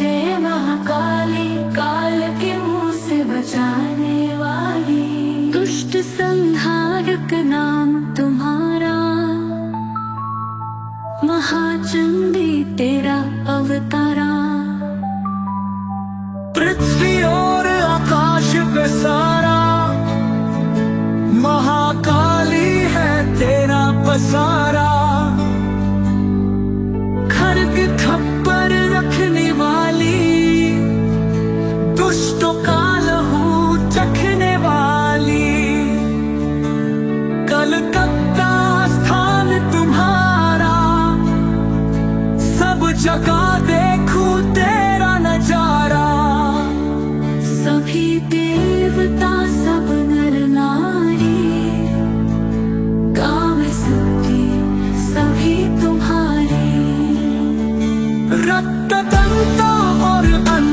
जय महाकाली, काल के मुंह से बचाने वाली। दुष्ट संहारक नाम तुम्हारा, महाचंडी तेरा अवतारा। पृथ्वी और आकाश पे सारा, महाकाली है तेरा पसारा। खड्ग थप्पड़ रखने वाली, दुष्टों का लहू चखने वाली। कलकत्ता स्थान तुम्हारा, सब जगह देखूं तेरा नजारा। सभी देवता सब नर नारी, गाँव सिद्धि सभी तुम्हारी। रक्त दंता और